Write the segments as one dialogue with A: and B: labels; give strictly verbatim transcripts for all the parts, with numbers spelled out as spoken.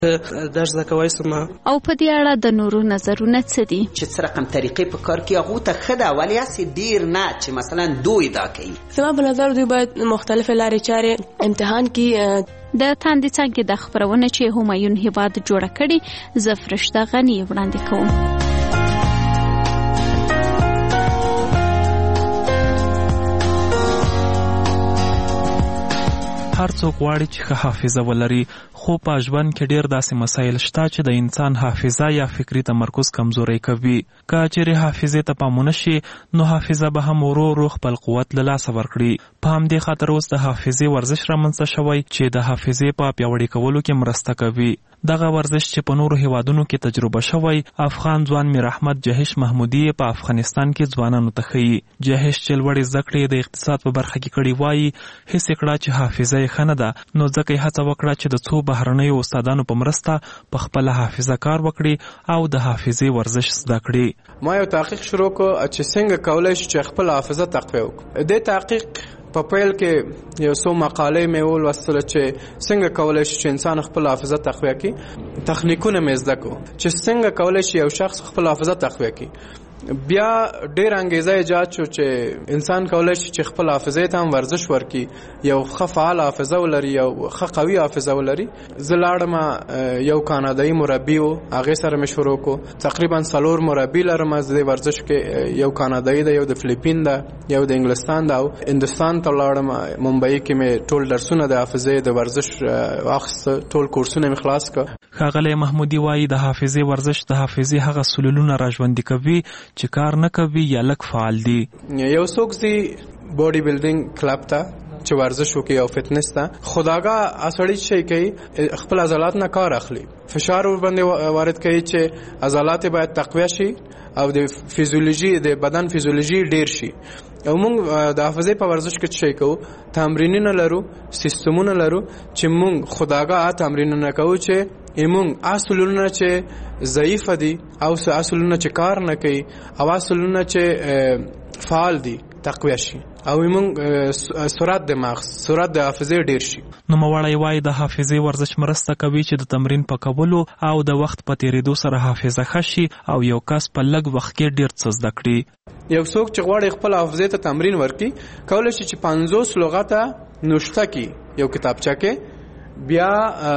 A: درس زده کوی سم.
B: او په دې اړه د نورو نظرونه څه دي؟
C: چې څه رقم طریقې په کار کې هغه ته ښه ده، ولی هسې ډیر نه چې مثلا دوی دا کوي.
D: زما په نظر دوی باید مختلفې لارې چارې امتحان کې.
B: د تاندې څانګې د خپرونه چې همایون هیواد جوړه کړي، زه فرشته غني وړاندې کوم.
E: هر څوک غواړي چې ښه حافظه ولري، خو په ژوند کې ډیر داسې مسایل شته چې د انسان حافظه یا فکری تمرکز کمزوري کوي. که چیرې حافظې ته پام ونه شي، نو حافظه به هم ورو ورو خپل قوت له لاسه ورکړي. په همدې خاطر اوس د حافظې ورزش رامنځته شوی چې د حافظې په پیاوړي کولو کې مرسته کوي. دغه ورزش چې په نورو هیوادونو کې تجربه شوی، افغان ځوان میر احمد جهش محمودي په افغانستان کې ځوانانو ته ښیي. جهش چې لوړې زده کړې د اقتصاد په برخه کې کړي وایي، هیڅ کړه چې حافظه یې ښه نه ده، نو ځکه یې هڅه وکړه چې د څو بهرنیو استادانو په مرسته په خپله حافظه کار وکړي او د حافظې ورزش زده کړي.
F: ما یو تحقیق شروع کړ چې څنګه کولی شو چې خپل حافظه تقویه وکړو. دې تحقیق په پیل کې یو څو مقالې مې ولوستل چې څنګه کولی شي چې انسان خپل حافظه تقویه کړي. تخنیکونه مې زده کړو چې څنګه کولی شي یو شخص خپل حافظه تقویه کړي. بیا ډیر انګیزه ایجاد شو چې انسان کولی شي چې خپل حافظه ته هم ورزش ورکړي، یو ښه فعال حافظه ولري، یو ښه قوي حافظه ولري. زه لاړم یو کانادایي مربي و، هغې سره مې شروع کړو. تقریبا څلور مربي لرم د دې ورزش کې. یو کانادایي ده، یو د فلیپین ده، یو د انګلستان ده، او هندوستان ته لاړم. ممبئی کې مې ټول درسونه د حافظې د ورزش واخیسته، ټول کورسونه مې خلاص کړ.
E: ښاغلی محمودي وایي د حافظې ورزش د حافظې هغه سلولونه راژوندي کوي چې کار نه کوي یا لږ فعال دي.
F: یو څوک زی باډي بیلډینګ کلب ته چې ورزش وکړي او فټنس ته، خداګه اسړی شي کوي، خپل عضلات نه کار اخلي، فشار ور باندې وارد کوي چې عضلات باید تقویه شي او د فیزیولوژي د بدن فیزیولوژي ډیر شي. او موږ د حافظې په ورزش کې څه کوو؟ تمرینونه لرو، سیستمونه لرو چې موږ خداګه تمرینونه کوو چې موږ اصلونه چې ضعیف دي او اصلونه چې کار نه کوي او اصلونه چې فعال دي تقویه شي، او موږ سرعت د مغز سرعت د حافظې ډیر شي.
E: نو موړی وایي د حافظې ورزش مرسته کوي چې د تمرین په کولو او د وخت په تیریدو سره حافظه ښه شي او یو کس په لږ وخت کې ډیر څه زده کړي.
F: یو څوک چې غواړي خپل حافظې ته تمرین ورکړي، کولی شي چې پنځوس لغته نوشته کړي یو کتابچه کې، بیا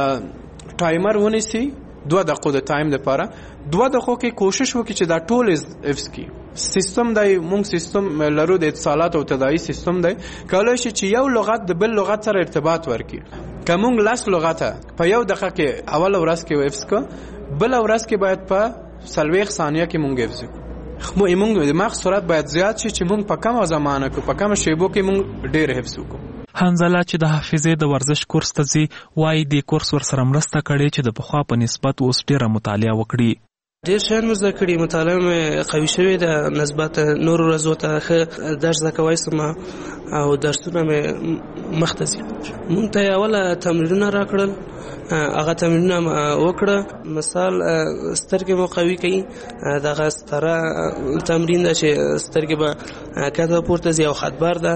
F: ټایمر ونیسي دوه دقیقو د ټایم لپاره. دوه دقیقو کې کوشش وکړي چې دا ټول حفظ کړي. سیستم دی، موږ سیستم لرو د اتصالات او تداعي سیستم دی، کولی شي چې یو لغت د بل لغت سره ارتباط ورکړي. که موږ لس لغته په یو دقیقه کې اول ورځ کې حفظ کړو، بل ورځ کې باید په څلوېښت ثانیه کې موږ حفظ کړو. موږ د مغز سرعت باید زیات شي چې موږ په کمه زمانه کې په کمه شیبو کې موږ ډېر حفظ وکړو.
E: حنزله چې د حافظې د ورزش کورس ته ځي، وایي دې کورس ورسره مرسته کړې چې د پخوا په نسبت اوس ډېره مطالعه وکړي.
A: ډېر شیان مې زده کړي، مطالعه مې قوي شوې ده نسبت نورو ورځو ته. ښه درس زده کوی سم او درسونه مې مخته ځي. مونږ ته یې اوله تمرینونه راکړل، هغه تمرینونه وکړه. مثال سترګې مو قوي کوي، دغه ستره تمرین ده چې سترګې به کته پورته ځي، او خطبر ده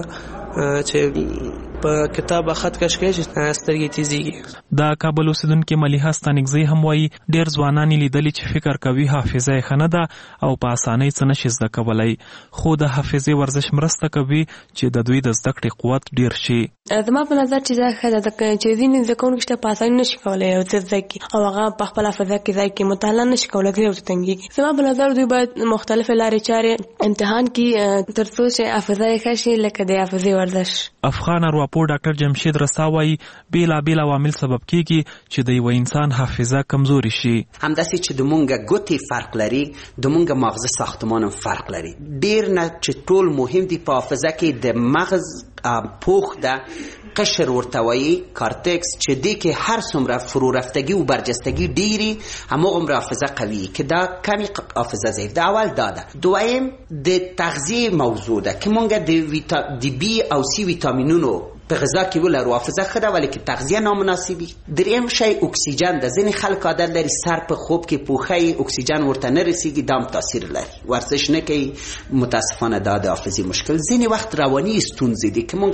A: چې په کتاب خط کش کوي چې سترګې تیزیږي.
E: د کابل اوسیدونکې ملیحه ستانکزی هم وایي ډېر ځوانان یې لیدلي چې فکر کوي حافظه یې ښه نه ده او په اسانۍ څه نشي زده کولی، خو د حافظې ورزش مرسته کوي چې د دوی د زده کړې قوت ډېر شي.
D: زما په نظر چې دا ښه ده چې ځینې زده کوونکي شته په اسانۍ نشي کولی یو څه زده کړي او هغه په خپله حافظه کې ځای کړي، مطالعه نشي کولی، ډېر ورته تنګېږي. زما په نظر دوی باید مختلفې لارې چارې امتحان کړي تر څو چې حافظه یې ښه شي، لکه د حافظې ورزش.
E: افغان ارواپوه ډاکټر جمشید رسا وایي بېلابېل عوامل سبب کېږي چې د یوه انسان حافظه کمزوري شي.
C: همداسې چې د مونږ ګوتې فرق لري، د مونږ مغزه ساختمان هم فرق لري. ډېر نه چې ټول مهم دي په حافظه کې د مغز پوخ ده، قشر ورته وایي کارتکس، چې دې کې هر څومره فرو رفتگی و برجستگی ډیری، هماغومره حافظه قوي که دا کمی حافظه ضعیف ده. اول دا ده. دویم د تغذیه موضوع ده که مونږ د ویتا... د بی او سی ویتامینونو په غذا کې ولرو، حافظه ښه ده ولی که تغذیه نامناسبی. دریم شی اکسیجن ده. ځینې خلک عادت لري سر په خوب کې پوښي، اکسیجن ورته نه رسیږي، دا هم تاثیر لري. ورزش نه کوي، متاسفانه دا د حافظې مشکل. ځینې وخت رواني ستونزې دي که مونږ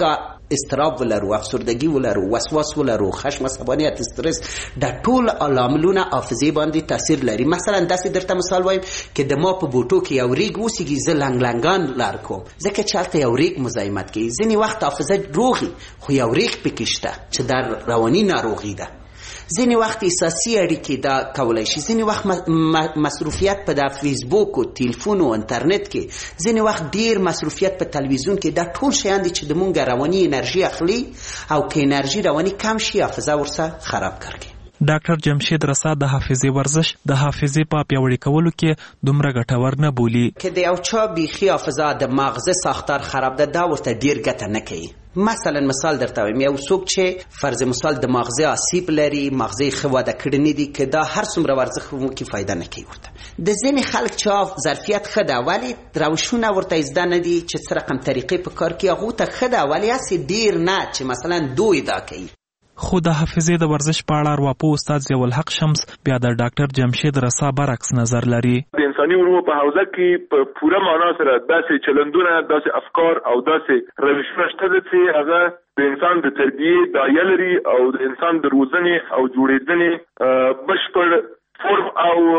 C: استراب ولرو، افسردگی ولرو، وسواس ولرو، خشم، عصبانیت، استرس، د ټول عواملونه حافظه باندې تاثیر لري. مثلا داسې درته مثال وایم که د ما په بوټو کې یو ریګ وسیږي، زه لنګ لنګان لار کوم ځکه چې هلته یو ریګ مزاحمت کوي. ځینې وخت حافظه روغي خو یو ریګ پکې شته چې در رواني ناروغي ده. ځینې وخت احساسي اړیکې دا کولی شي. ځینې وخت مصروفیت په د فیسبوک او تلیفون او انټرنیټ کې، ځینې وخت ډیر مصروفیت په تلویزیون کې. دا ټول شیان دي چې د مونږ رواني انرژي اخلي، او که انرژي رواني کم شي حافظه ورسره خراب کړي.
E: ډاکټر جمشید رسا د حافظې ورزش د حافظې په پیاوړي کولو کې دومره ګټور نه بولي.
C: که د یو چا بیخي حافظه د مغزه ساختار خراب ده، دا ورته ډیر ګټه نه کوي. مثلا مثال درته وایم، یو څوک چې فرض مثال د مغزه آسیب لري، مغزه یې ښه وده کړې نه دي، که دا هر څومره ورزش وکړي فایده نه کوي ورته. د ځینې خلک چې ظرفیت ښه ده ولی روشونه ورته زده نه دي چې څه رقم طریقې په کار کې، هغو ته ښه ده ولی هسې ډیر نه چې مثلا دوی دا کوي.
E: خو د حافظې د ورزش په اړه ارواپوه استاد ضیاء الحق شمس بیا د ډاکټر جمشید رسا برعکس نظر لري.
G: د انساني علومو په حوزه کې په پوره معنا سره داسې چلندونه، داسې افکار او داسې روشونه شته چې هغه د انسان د تربیې دایه لري او د انسان د روزنې او جوړېدنې بشپړ فرم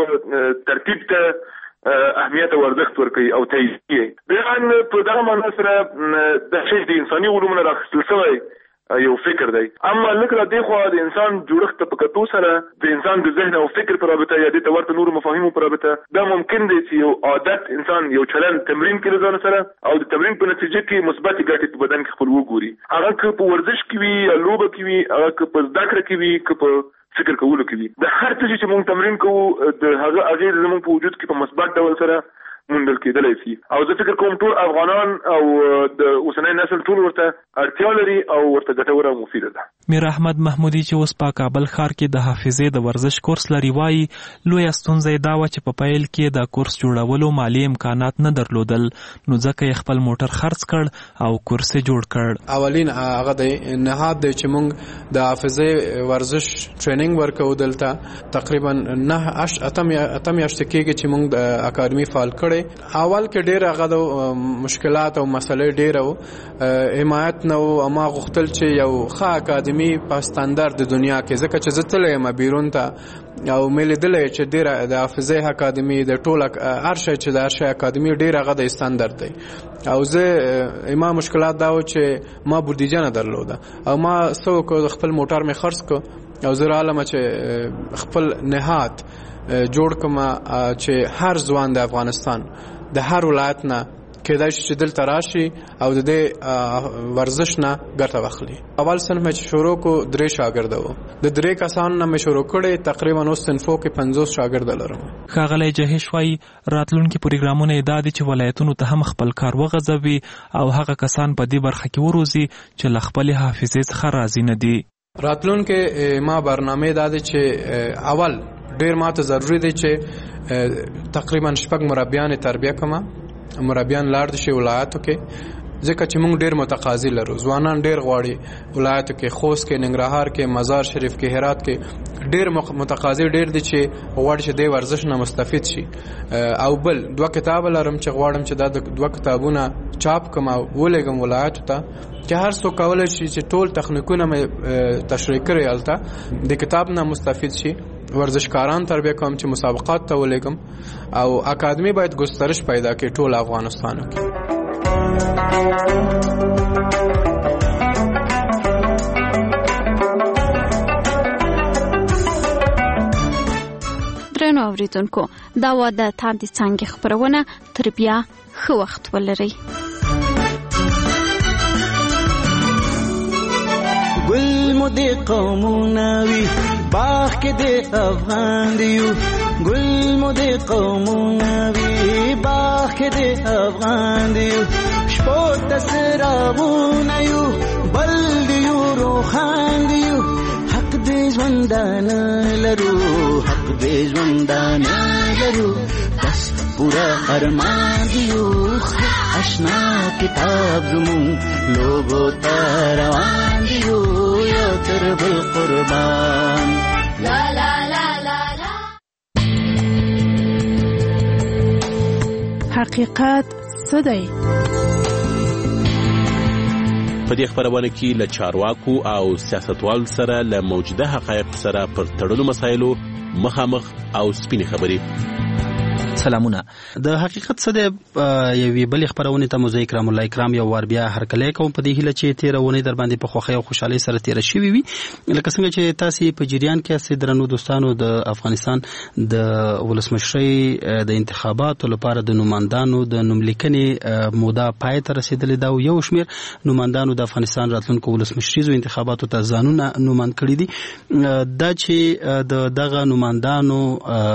G: او ترتیب ته اهمیت او ارزښت ورکوي او تایید. بیا په دغه معنا سره د شی د انساني علومو نه راخیستل شوی یو فکر دی. اما لکه را دی خو د انسان جوړښت ته په کتو سره د انسان د ذهن او فکر پر رابطه یا د ورته نور مفاهیمو پر رابطه دا ممکن دی چې یو عادت انسان یو چلند تمرین کړي ځان سره او د تمرین په نتیجه کې مثبت ګټې په بدن کې خپل وګوري. هغه که په ورزش کې وي یا لوبه کې وي، هغه که په زده کړه کې وي، که په فکر کولو کې وي، د هر څه چې موږ تمرین کوو د هغه اغېز زموږ په وجود کې په مثبت ډول سره موندل کېدلی شي. او زه فکر کوم ټول افغانان او د اوسنی نسل ټول ورته اړتیا لري او ورته ګټوره او مفیده ده.
E: میر احمد محمودي چې اوس په کابل ښار کې د حافظې د ورزش کورس لري وایي لویه ستونزه یې دا وه چې په پیل کې د کورس جوړولو مالي امکانات نه درلودل، نو ځکه یې خپل موټر خرڅ کړ او کورس یې جوړ کړ.
F: اولین هغه دی نهاد دی چې موږ د حافظې ورزش ټریننګ ورکوو. دلته تقریبا نه اتم میاشتې کېږي چې موږ د اکاډمي فعال کړی. اول کې ډېر هغه د مشکلات او مسلې ډېره وه، حمایت نه و. ما غوښتل چې یو ښه اکاډمي په ستاندرد د دنیا کې، ځکه چې زه تللی یم بیرون ته او مې لیدلی چې ډېره د حافظې اکاډمي د ټول هر شی چې د هر شی اکاډمي ډېر هغه د ستاندرد دی. او زه ما مشکلات دا و چې ما بودیجه نه درلوده او ما څه وکړو، خپل موټر مې خرڅ کړ او زه رالم چې خپل نهاد جوړ کما چې هر ځوان د افغانستان د هر ولایت نه کېدای شي چې دلته راشي او د دې ورزش نه ګټه واخلي. اول صنف مې شروع کو درې شاګرده وو، د درې کسانو نه مې شروع کړی، تقریبا اوس صنفو کې پنځوس شاګرده لرم.
E: ښاغلی جهیش وایي راتلونکي پروګرامونه یې دا دي چې ولایتونو ته هم خپل کار وغځوي او هغه کسان په دې برخه کې وروزي چې له خپلې حافظې څخه راضي نه دي.
F: راتلونکي ما برنامه دا دی چې اول ډیر ماته ضروری دی چې تقریبا شپږ مربیان تربیه کما، مربیان لاړ شي ولایتو کې، ځکه چې موږ ډیر متقاضي لرو. ځوانان ډیر غواړي ولایتو کې، خوست کې، ننګرهار کې، مزار شریف کې، هرات کې ډیر متقاضي ډیر دي چې غواړي چې د ورزش نه مستفید شي. او بل دوه کتاب لرم چې غواړم چې دا دوه کتابونه چاپ کما ولېږم ولایتو ته چې هر څوک کولی شي چې ټول تخنیکونه مې تشریح کړي هلته د کتاب نه مستفید شي. ورزشکاران تربیه کوم چې مسابقات ته ولېږم او اکاډمي باید گسترش پیدا کړي ټول افغانستانو کې.
B: درنو اوریدونکو، دا و د تاندې څانګې خپرونه. تر بیا ښه وخت ولرئ.
H: گل مدی قومونوی باغ کې د افغان دیو، گل مدی قومونوی باغ کې د افغان دیو، شپو تسرابونه یو بل دیو روخان دیو، حق دې ژوندانه لرو، حق دې ژوندانه لرو، بس پورا ارمان دیو، اشنا کتاب زمون لوگو تا روان دیو، یا تر بل قربان. لا لا لا لا لا.
I: حقیقت څه دی؟ په دې خبرونه کې له چارواکو او سیاستوالو سره له موجوده حقایق سره پر تړلو مسایلو مخامخ او سپینې خبرې.
J: سلامونه. د حقیقت څه د یوې بلې خبرونه ته مزه کرام الله کرام یو وار بیا هرکلی کوم په دې هیله چې تیر ونې در باندې په خوښۍ او خوشحالۍ سره تیر شوي وي. لکه څنګه چې تاسو په جریان کې اسې درنو دوستانو د افغانستان د ولسمشرۍ د انتخاباتو لپاره د نوماندانو د نوملیکنې موده پای ته رسیدلې ده او یو شمېر نوماندانو د افغانستان راتلونکو ولسمشریزو انتخاباتو ته ځانونه نوماند کړي دي. دا چې د دغه نوماندانو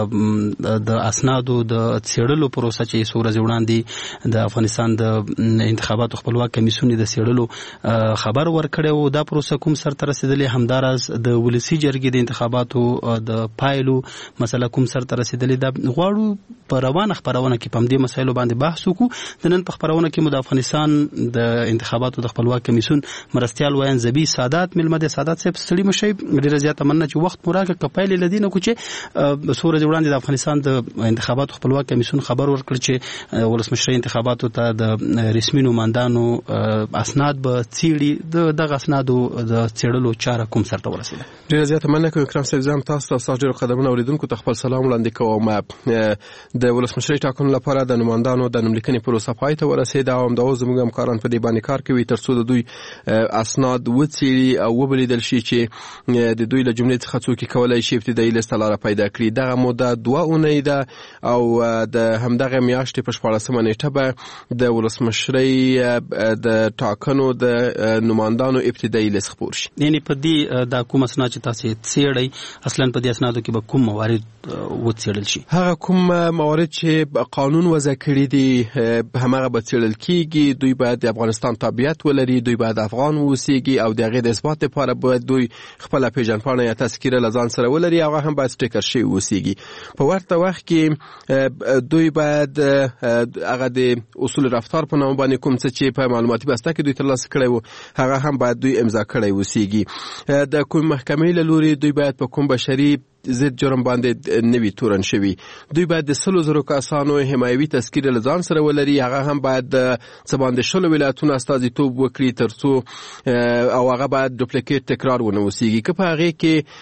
J: د اسنادو د څېړلو پروسه چې څو ورځې وړاندې د افغانستان د انتخاباتو خپلواک کمیسیون د څېړلو خبر ورکړی و، دا پروسه کوم سر ته رسېدلې، همداراز د ولسي جرګې د انتخاباتو د پایلو مسله کوم سر ته رسېدلې. دا غواړو په روانه خپرونه کې په همدې مسایلو باندې بحث وکړو. د نن په خپرونه کې مو د افغانستان د انتخاباتو د خپلواک کمیسیون مرستیال ویان زبی سادات ملمه د سادات صاحب ستړي مشي ډېره زیاته مننه چې وخت مو راکړ. که پایلې له دې نه کو چې څو ورځې وړاندې د افغانستان د انتخاباتو خپلواک کمیسیون خبر ورکړ چې ولسمشرۍ انتخاباتو ته د رسمي نوماندانو اسناد به څېړي. د دغه اسنادو د څېړلو چاره کوم سر ته ورسېده؟
F: ډېره زیاته مننه کوم اکرام صاحب. زه هم تاسو ته ستاسو ډېرو قدرمنو اورېدونکو ته خپل سلام وړاندې کوم. د ولسمشرۍ ټاکنو لپاره د نوماندانو د نوملیکنې پروسه پای ته ورسېده او همداوس زموږ همکاران په دې باندې کار کوي تر څو د دوی اسناد وڅېړي او وبلیدل شي چې د دوی له جملې څخه څوک کولی شي ابتدایي لیسته لاره پیدا کړي. دغه موده دوه اونۍ ده او د همدغه میاشتې په شپاړسمه نیټه به د ولسمشرۍ د ټاکنو د نوماندانو ابتدایي لیست خپور شي.
J: یعنې په دې دا کوم اسناد چې تاسو څېړئ اصلا په دې اسنادو کې به کوم موارد وڅېړل شي؟
F: هغه کوم موارد چې قانون وضع کړي دي همغه به څېړل کېږي. دوی باید د افغانستان تابعیت ولري، دوی باید افغان واوسېږي او د هغې د اثبات لپاره باید دوی خپله پیژندپاڼه یا تذکیره له ځان سره ولري. هغه هم باید سټیکر شوي واوسېږي. په ورته وخت کې دوی باید هغه د اصول رفتار په نامه باندې کوم څه چې په معلوماتي بسته کې دوی ترلاسه کړی و هغه هم باید دوی امضا کړی واوسېږي. د کوم محکمې له لوري دوی باید په کوم بشري ضد جرم باندې نوي تورن شوي. دوی باید د سلو زرو کسانو حمایوي تذکیره له ځان سره ولري. هغه هم باید د څه باندې شلو ولایتونو استازیتوب وکړي تر څو او هغه باید دوپلیکیټ تکرار ونه اوسېږي. که په هغې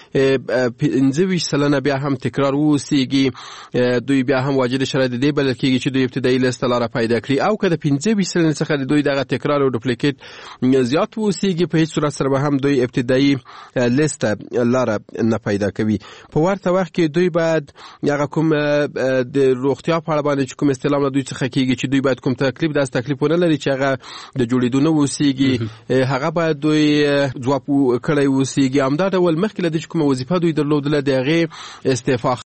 F: کې پنځه ویشت سلنه بیا هم تکرار واوسېږي دوی بیا هم واجد شرایط دې بلل کېږي چې دوی ابتدایي لیسته لاره پیدا کړي. او که د پنځه ویشت سلنې څخه د دوی دغه تکرار او دوپلیکیټ زیات واوسېږي په هېڅ صورت سره به هم دوی ابتدایي لیسته لاره نه پیدا کوي. په ورته وخت کې دوی باید هغه کوم د روغتیا په اړه باندې چې کوم استعلام له دوی څخه کېږي چې دوی باید کوم تکلیف داسې تکلیف ونه لري چې هغه د جوړېدو نه اوسېږي هغه باید دوی ځواب کړی اوسېږي. همدا ډول مخکې له دې چې کومه وظیفه دوی درلودله د هغې استعفا